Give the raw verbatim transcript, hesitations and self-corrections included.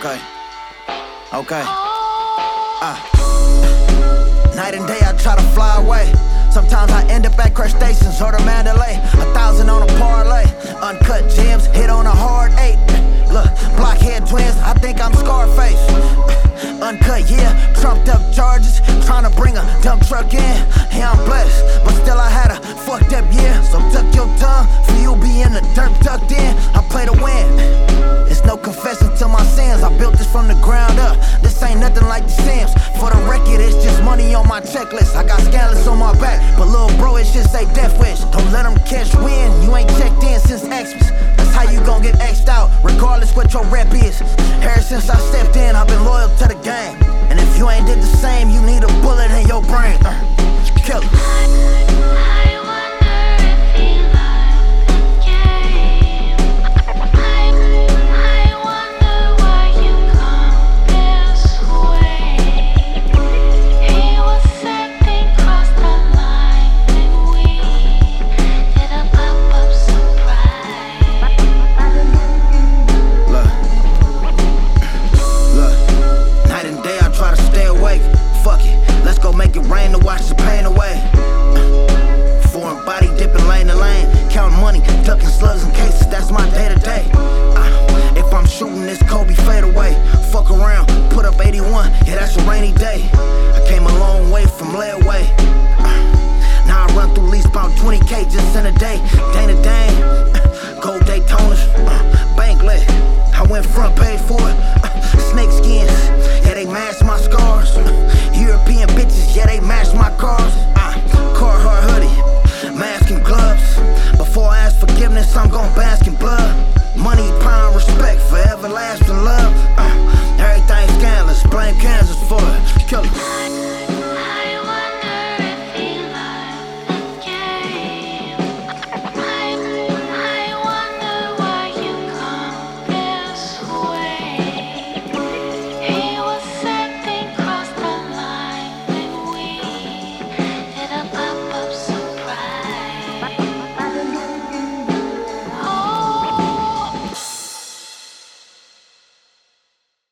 Okay. Okay. Uh. Night and day I try to fly away. Sometimes I end up at crustaceans or the Mandalay. A thousand on a parlay. Uncut gems, hit on a hard eight. Look, blockhead twins, I think I'm Scarface. Uncut, yeah, trumped up charges. Trying to bring a dump truck in. Yeah, I'm blessed, but still I had a fucked up year. So tuck your tongue, for you be in the dirt tucked in. I play to win. It's no confession to my sins. I built this from the ground up. This ain't nothing like The Sims. For the record, it's just money on my checklist. I got scandalous on my back, but little bro, it should say death wish. Don't let them catch wind. You ain't checked in since Xmas. That's how you gon' get X'd out, regardless what your rep is. Ever since I stepped in, I've been loyal to the game. And if you ain't did the same, you need a bullet in your brain. Uh, kill it. Make it rain to wash the pain away. uh, Foreign body dipping lane to lane. Counting money, ducking slugs and cases, that's my day to day. uh, If I'm shooting this Kobe fade away. Fuck around, put up eighty-one, yeah that's a rainy day. I came a long way from layaway. uh, Now I run through least about twenty K just in a day. Dana Dane, uh, gold Daytonas, uh, bank lit. I went front page for